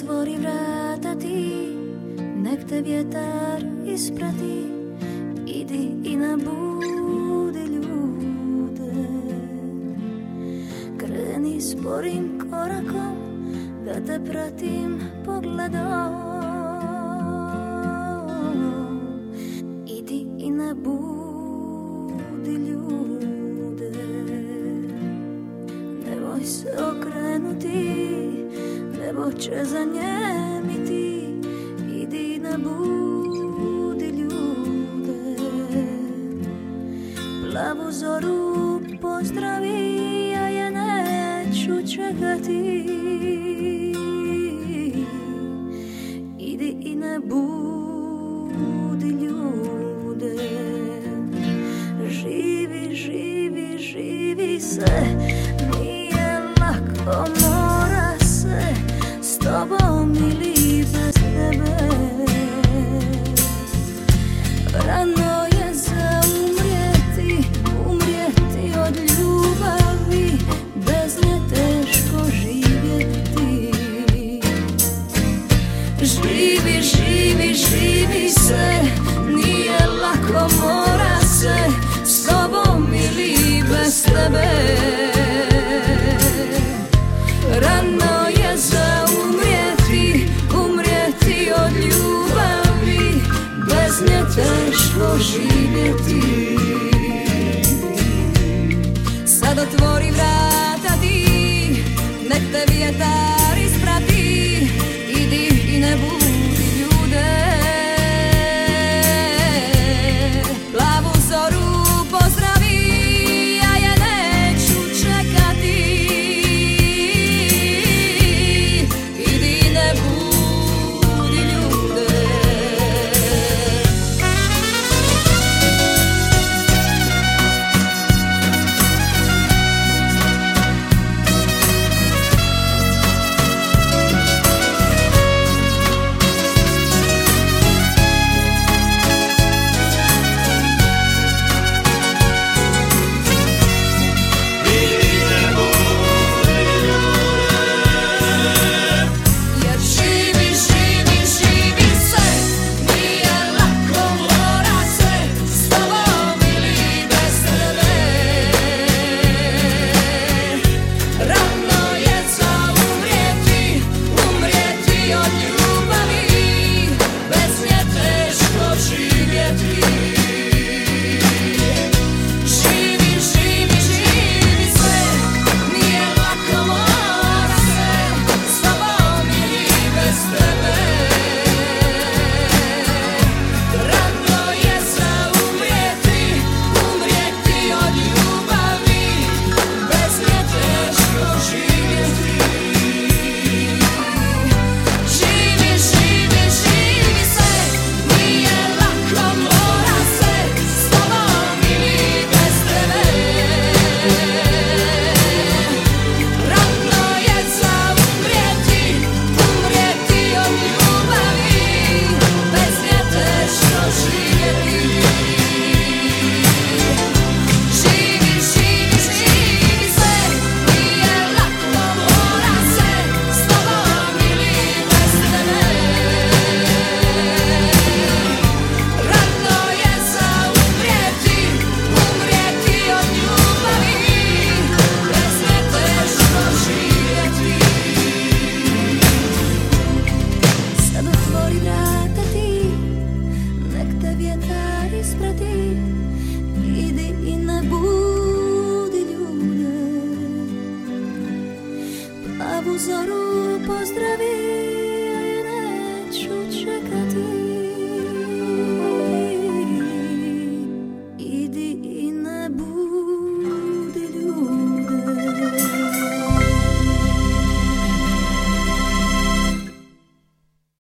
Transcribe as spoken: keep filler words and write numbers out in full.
otvori vrata ti, nek te vjetar isprati, idi i nabudi ljude. Kreni sporim korakom, da te pratim pogledom, idi i nabudi ljude. Nemoj se okrenuti, nebo će zanjemiti, idi nabudi ljude. Plavu zoru pozdravi, ja je neću čekati, idi i nabudi ljude. Živi, živi, živi se, nije lako, mora se, s tobom ili bez tebe. Rano je za umrijeti, umrijeti od ljubavi, bez nje teško živjeti. Živi, živi, živi se, nije lako, mora se, s tobom ili bez tebe. Rano je za umrijeti, umrijeti od ljubavi, bez nje teško živjeti. Sad otvori vrata ti, nek te vjetar